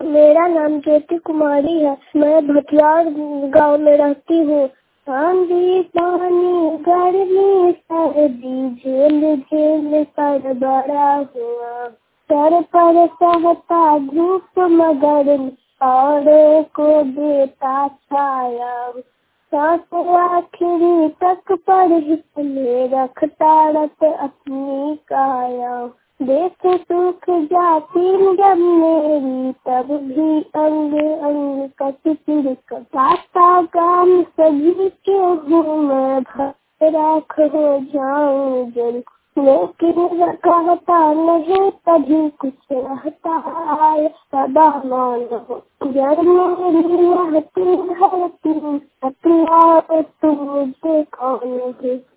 मेरा नाम ज्योति कुमारी है। मैं भटियार गांव में रहती हूँ। आंधी पानी गर्मी सर्दी झेल झेल कर बड़ा हुआ, सर पर सहता धूप मगर औरों को देता छाया। सांस आखिरी तक पर हिस्से रखता रत अपनी काया। देख सूख जाती जब मेरी तब भी अंग अंग कस चिरकता काम सभी के हूँ मैं राख हो जाऊं जल। लेकिन कहता नहीं तभी कुछ रहता है सदा मानो जब मेरी रहती धरती अपना तुम मुझे कौन है।